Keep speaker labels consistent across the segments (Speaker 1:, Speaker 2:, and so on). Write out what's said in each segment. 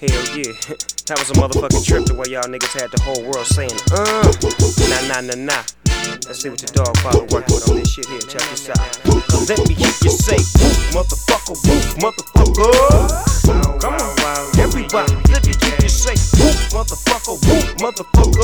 Speaker 1: Hell yeah, that was a motherfucking trip the way y'all niggas had the whole world saying, nah. Let's see what your dog father working with on this shit here. Check this out. Cause let me hear you say, woof, motherfucker, woof, motherfucker. Come on, everybody, let me hear you say, woof, motherfucker, woof, motherfucker.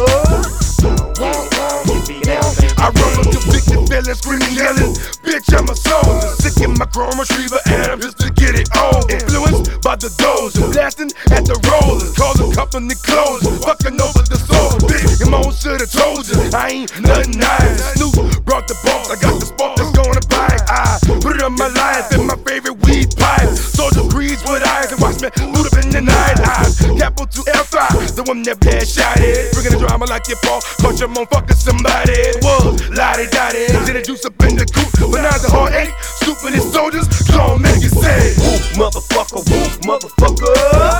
Speaker 2: I run with convicted felons, screaming, yelling, bitch, I'm a soldier. Sick in my chrome retriever, and I'm just to get it over. Influenced by the dozer, blasting at the rollers, causing company closures, fucking over the soul. Big Mo should've told you, I ain't nothing nice. Snoop brought the boss, I got the spark that's gonna bite. I put it on my life in my favorite weed pipe. Soldier breeze with eyes and watch me boot up in the night. Eyes, capital F5, the one that bad shot it. Bringing the drama like your fault, caught your motherfucker somebody. Was lottie-dottie, did the juice up in the coop, but now the heart ache. Stupid as soldiers, gon' make it say,
Speaker 1: woof, motherfucker, woof, motherfucker.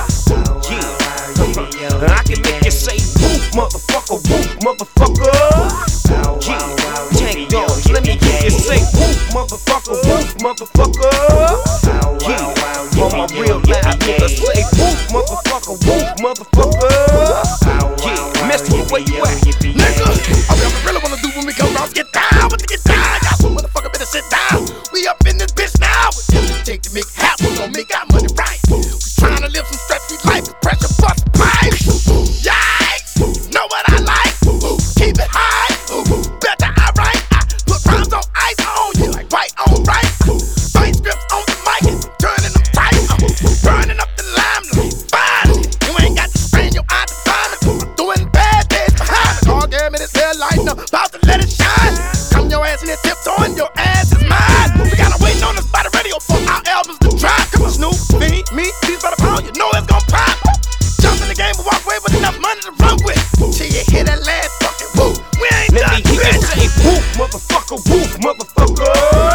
Speaker 1: Yeah, I can make you say, woof, motherfucker, woof, motherfucker. Yeah, Tank Dogs, let me hear you say, woof, motherfucker, woof, motherfucker. Yeah, on my real live nigga say, woof, motherfucker, woof, motherfucker. Yeah, mister, where you at?
Speaker 2: Nigga, I really wanna do when we come around. Get down with the get down. Y'all motherfucker better sit down. We up in this bitch now. Take to make happen, we gon' make our money right. We tryna live some stress-free life, pressure bust pipe. Yikes, you know what I like? Ooh, keep it high. Ooh, better I write. I put rhymes on ice on you, like white on right. Fight scripts on the mic, and turning them tight. Burning up the limelight. Fine, you ain't got to strain your eye to find it. I'm doing bad days behind it. All damn it, it's their light now, about to let it shine. Come your ass in there tiptoeing, your ass is mine. We gotta wait on us by the radio for our albums to drop. Come on, Snoop, me, these by the pound, you know it's gon' pop. Jump in the game and walk away with enough money to run with. Till you hear that last fucking woo. We ain't
Speaker 1: let
Speaker 2: done,
Speaker 1: me hear you
Speaker 2: bitch.
Speaker 1: say, woof, motherfucker, woof, motherfucker.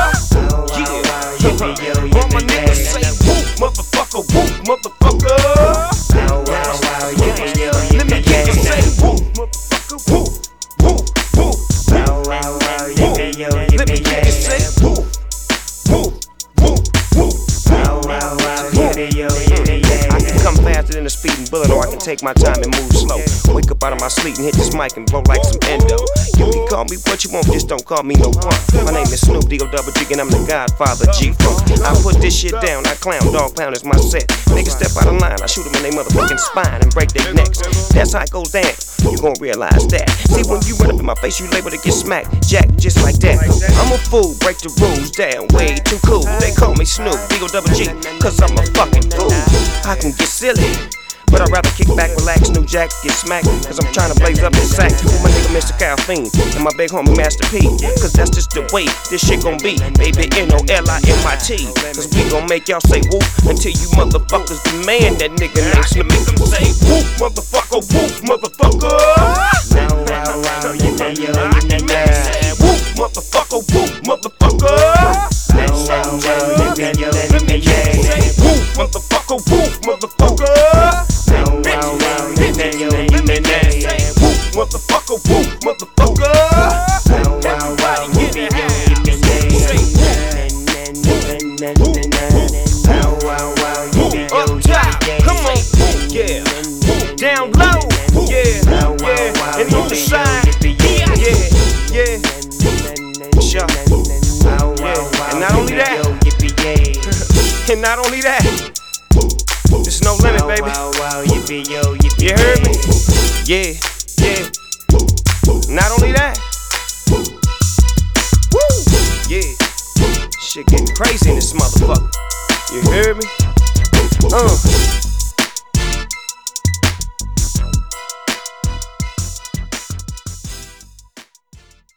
Speaker 1: Yeah, all my niggas say, woof, motherfucker, woof, motherfucker. Let me hear you say, woof, motherfucker, woof, woof, woof, woof. Let me hear you say, woof, woof, woof, woof. I can come faster than a speeding bullet, or I can take my time and move slow. Wake up out of my sleep and hit this mic and blow like some endo. You can call me what you want, just don't call me no punk. My name is Snoop D-O-double-G and I'm the Godfather G-Funk. I put this shit down, I clown, dog pound is my set. Niggas step out of line, I shoot them in their motherfucking spine and break their necks. That's how it goes down, you gon' realize that. See, when you run up in my face, you label to get smacked, jack, just like that. I'm a fool, break the rules down, way too cool. They call me Snoop D-O-double-G, cause I'm a fucking fool. I can get silly, but I'd rather kick back, relax, New Jack, get smacked. Cause I'm tryna blaze up this sack with my nigga Mr. Caffeine and my big homie Master P. Cause that's just the way this shit gon' be. Baby, N-O-L-I-M-I-T. Cause we gon' make y'all say whoop until you motherfuckers demand that nigga name Snoop. Make them say whoop, motherfucker, whoop, motherfucker. Whoop, motherfucker, whoop, motherfucker. Let me hear you say whoop, motherfucker, whoop, motherfucker. Whoop, motherfucker, whoop, motherfucker. Everybody get it high. Say whoop, whoop, up top, come on, yeah. Down low, yeah. And on the side, yeah. Sure. Yeah. And not only that, and not only that, there's no limit, baby. You heard me? Yeah. Not only that, woo, yeah. Shit getting crazy in this motherfucker. You heard me?